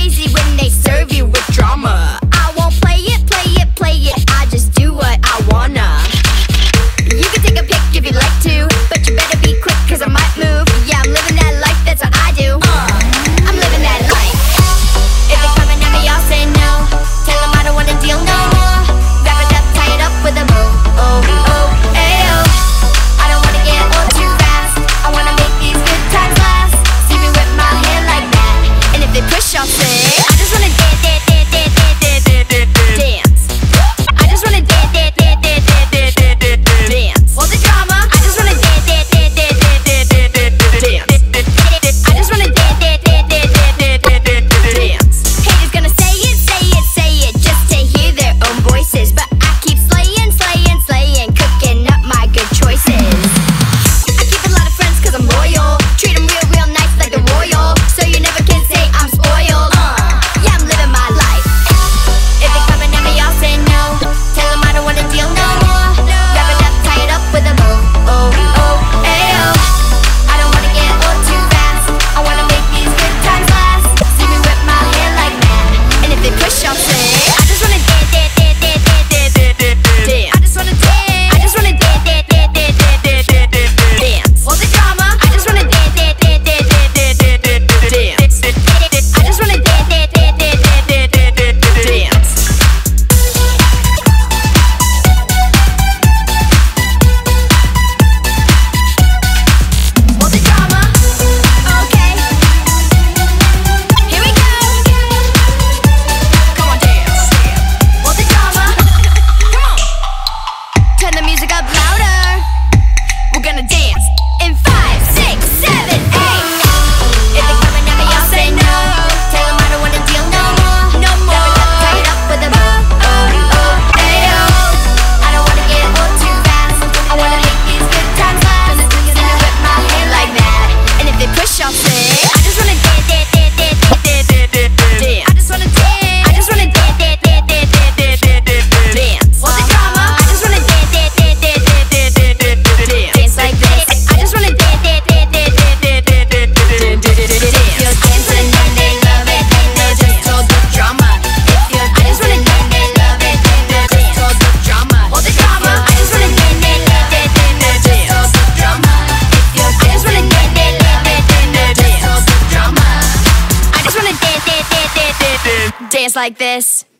crazy when they serve you with drama. I won't play it, play it, play it. I just do what I wanna. You can take a pic if you'd like to, but you better be quick, cause I might move. Yeah, I'm living that life, that's what I do. I'm living that life. If they're coming at me, I'll say no. Tell them I don't wanna deal no more. Wrap it up, tie it up with a bow. Oh, oh, ayo. I don't wanna get old too fast. I wanna make these good times last. See me whip my hair like that. And if they push, I'll say I just wanna dance, dance, dance, dance, dance, dance, dance, dance. I just wanna dance, dance, dance, dance, dance, dance, dance, dance. All the drama, I just wanna dance, dance, dance, dance, dance, dance, dance, dance. I just wanna dance, dance, dance, dance, dance, dance, dance, dance. Haters gonna say it, say it, say it, just to hear their own voices, but I keep slaying, slaying, slaying, cooking up my good choices. I keep a lot of friends cause I'm loyal. Treat them real, real nice like the royal, so you never can say I'm spoiled. Yeah, I'm living my life. If they're coming at me, I'll say no. Tell them I don't wanna deal no more. Wrap it up, tie it up with a bow. Oh, oh, ayo. I don't wanna get old too fast. I wanna make these good times last. See me whip my hair like that. And if they push, I'll say I just wanna dance, dance, dance, dance, dance, dance, dance, dance. I just wanna dance. I just wanna dance, dance, dance, dance, dance, dance, dance, dance. All the drama, I just wanna dance, dance, dance, dance, dance, dance, dance, dance. I just wanna dance, dance, dance, dance, dance, dance, dance, dance. All the drama, okay. Here we go. Come on, dance. All the drama, come on. Turn the music up louder. We're gonna dance in 5, 6, 7, 8. If they're coming at me, I'll say no. Tell them I don't wanna deal no more. No more. Tie it up with a bow. Oh, oh, ayo. I don't wanna get old too fast. I wanna make these good times last. See me whip my hair like that. And if they push, I'll say I just wanna dance, dance, dance, dance, dance, dance, dance, dance. I just wanna dance. I just wanna dance, dance, dance, dance, dance, dance, dance, dance. All the drama, I just wanna dance, dance, dance, dance, dance, dance, dance, dance, dance. Dance like this. I just wanna dance, dance, dance, dance, dance, dance, dance, dance, dance, dance. If you're dancing and they love it, then they're just told the drama. If you're dancing and they love it, then they're just told the drama. All the drama, I just wanna dance, dance, dance, dance, dance, just told the drama. If you're I just wanna dance, dance, love it, then they're just told the drama. I just wanna dance, dance, dance, dance, dance, dance like this.